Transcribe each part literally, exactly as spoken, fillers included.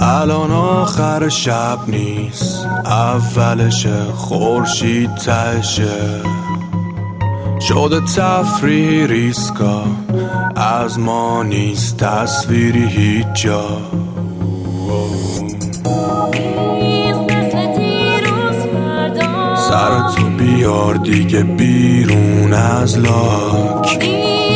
الان آخر شب نیست، اولشه، خورشید تهشه، شده تفریح ریسکا، از ما نیست تصویری هیچ جا. سرتو بیار دیگه بیرون از لاک.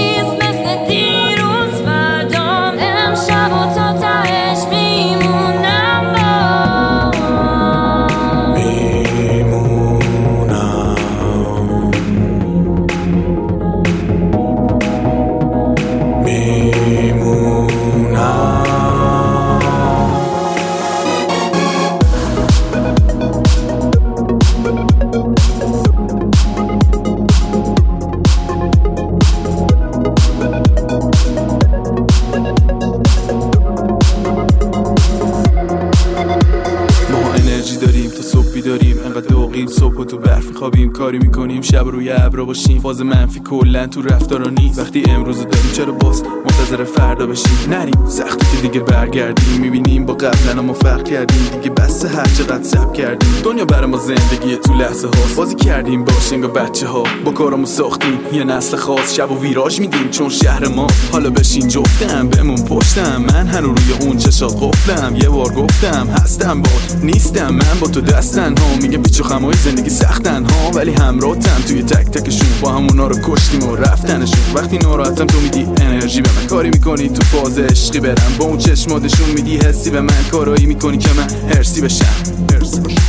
داریم انقدر داغیم، صبح تو برف خوابیم، کاری میکنیم شب روی ابرا باشیم، فاز منفی کلن تو رفتارا نیست. وقتی امروز داریم چرا باز منتظر فردا بشیم؟ نریم سختی که دیگه برگردیم، میبینیم با قبلا ما فرق کردیم، دیگه بس هر چقدر سب کردیم. دنیا برای ما زندگی تو لحظه هاست، بازی کردیم باش انگار بچه ها، با کارامو ساختیم یه نسل خاص، شب و ویراج میدیم چون شهر ما. حالا بشین جفتم بمون پشتم، من هنو روی اون چشات قفلم، یه بار گفتم هستم با نیستم، من با تو دستن ها، میگه پیچ و خمای زندگی سختن ها، ولی همراهتم توی تک تکشون، با همونا رو کشتیم و رفتنشون. وقتی ناراحتم تو میدی انرژی به من، کاری میکنی تو فاز عشقی برم، با اون چشماتشون میدی حسی به من، کارایی میکنی که من هرسی بشم هرسی بشم.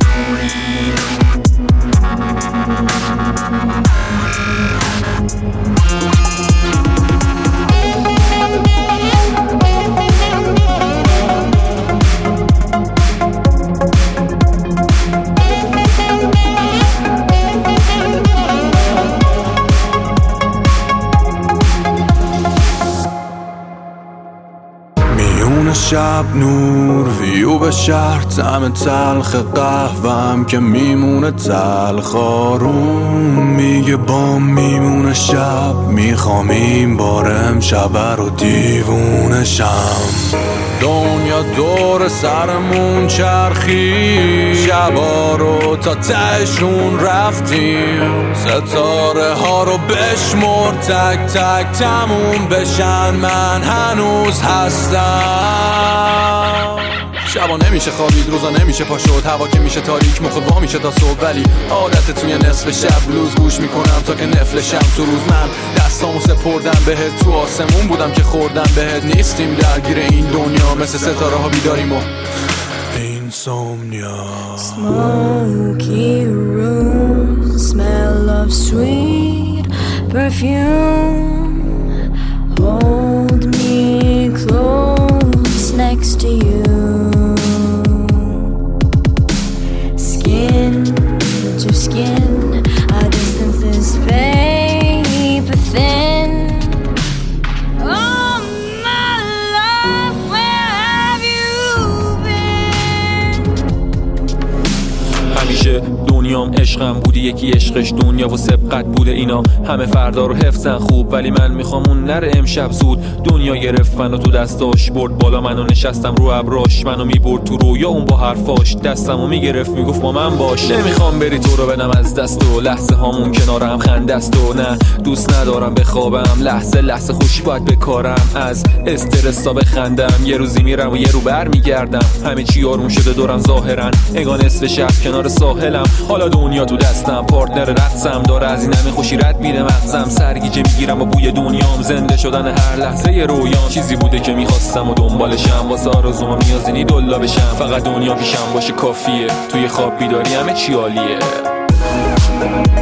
شب نور ویو به شهر، طعم تلخ قهوه‌ام که میمونه تلخ، آروم میگه بام میمونه شب، میخوام این بار امشب رو دیوونشم. دنیا دور سرمون چرخی، شبا رو تا تهشون رفتیم، ستاره ها رو بشمر تک تک تموم بشن، من هنوز هستم. شبا نمیشه خوابید، روزا نمیشه پا شد، هوا که میشه تاریک، مخ وا میشه تا صبح، ولی عادت توی نصف شب بلوز گوش میکنم تا که نفلشم. تو روز من دستامو سپردم بهت، تو آسمون بودم که خوردم بهت، نیستیم درگیر این دنیا، مثل ستاره ها بیداریم و اینسومنیا. Smoky room, smell of sweet perfume, hold me close next to you, skin to skin, our distance is paper thin. Oh my love, where have you been? همیشه دنیام عشقم بودی، یکی عشقش دنیا و سبقت بوده، اینا همه فردا رو حفظن خوب، ولی من میخوام اون نره امشب زود. دنیا گرفت منو تو دستاش، برد بالا منو نشستم رو ابراش، منو میبرد تو رویا اون با حرفاش، دستمو میگرفت میگفت با من باش. نمیخوام بری تو رو بدم از دست و لحظه هامون کنار هم خندست و نه دوست ندارم بخوابم، لحظه لحظه خوشی باید بکارم، از استرسا بخندم، یه روزی میرم و یه رو بر میگردم، همه چی آروم شده دورم ظاهرا، انگار نصف شب کنار ساحلم، حالا دنیا تو دستم، پارتنر رقصم، داره از این همه خوشی رد میده مغزم، سرگیجه میگیرم با بوی دنیام، زنده شدن هر لحظه یه رویام، چیزی بوده که میخواستم و دنبالشم، واسه آرزوام نیازی نی دلا بشم، فقط دنیا پیشم باشه کافیه، توی خواب بیداری همه چی عالیه.